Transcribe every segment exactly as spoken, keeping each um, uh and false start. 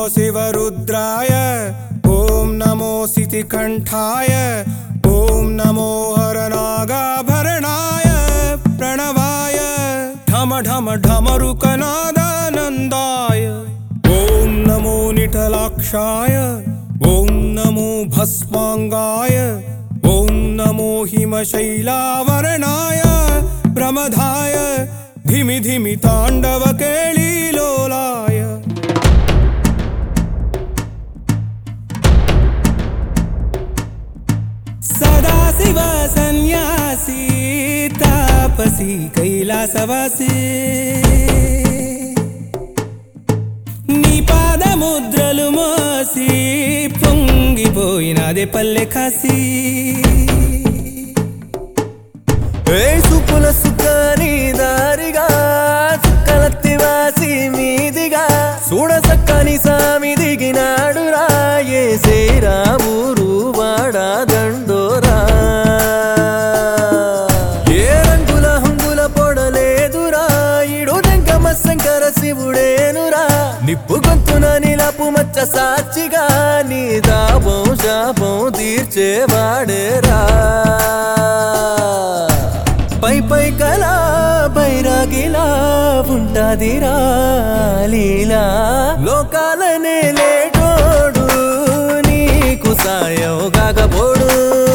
शिवरुद्राय ॐ नमो सितिकण्ठाय ॐ नमो हरनागाभरणाय प्रणवाय ढम ढम ढमरुकनादानन्दाय ॐ नमो निटलाक्षाय ॐ नमो भस्मांगाय ॐ नमो हिमशैलावरणाय प्रमदाय धिमि धिमि ताण्डव केळीलोलाय सदाशिव सन्यासी तापसी कैलासवासी नी पादमुद्रलु मोसी పొంగిపోయినదే పల్లె కాసి ఏ సుపుల సుఖాని దారిగా సుక్కలత్తి వాసి మీదిగా చూడ సక్కని సామి దిగినాడురా ఏ శ్రీరామురు వాడా దండోరా ఏ రంగుల హంగుల పొడలేదురా ఇడు దంకమ శంకర శివుడేనురా నిప్పు గొంతున నిలపు మచ్చ సాక్షిగా నీ దాపం శాపం తీర్చేవాడేరా పై పై కలా బైరాగిలా ఉంటాదిరా లీలా లోకాలనే లేటోడు నీకు సాయం కాకపోడు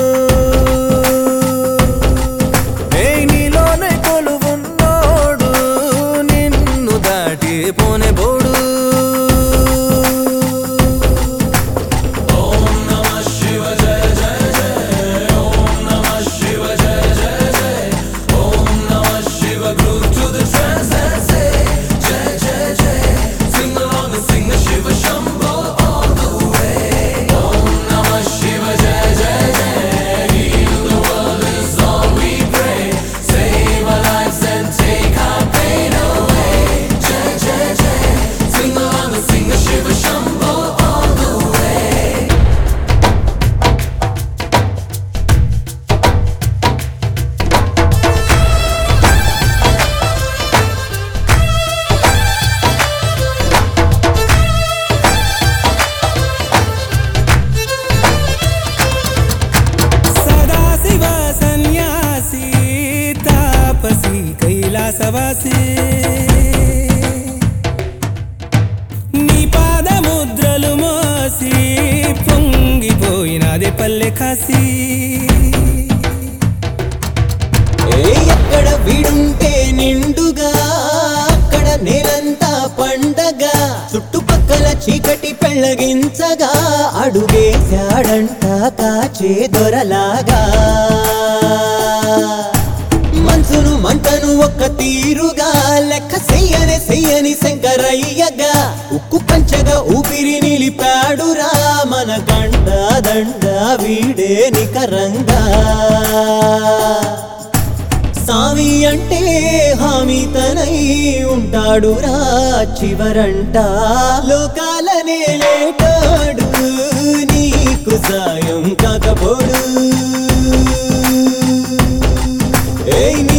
ఏ నీలోనే కొలువున్నోడు నిన్ను దాటి పోనే బోడు कैलासवासी नी पादमुद्रलु मोसी పొంగిపోయినదే పల్లె కాసి ఎక్కడ వీడుంటే నిండుగా అక్కడ నేలంతా పండగ చుట్టుపక్కల చీకటి పెళ్ళగించగా అడుగేశాడంట కాచే దొరలాగా మనసును మంటను ఒక్క తీరుగా లెక్క చెయ్యని చెయ్యని శంకరయ్యగా ఉక్కు పంచగా ఊపిరి నిలిపాడురా మన గండ దండ వీడే నికరంగా సామి అంటే హామీ తనై ఉంటాడురా చివరంట లోకాలనే లేటాడు నీకు సాయం కాకపోడు ఏ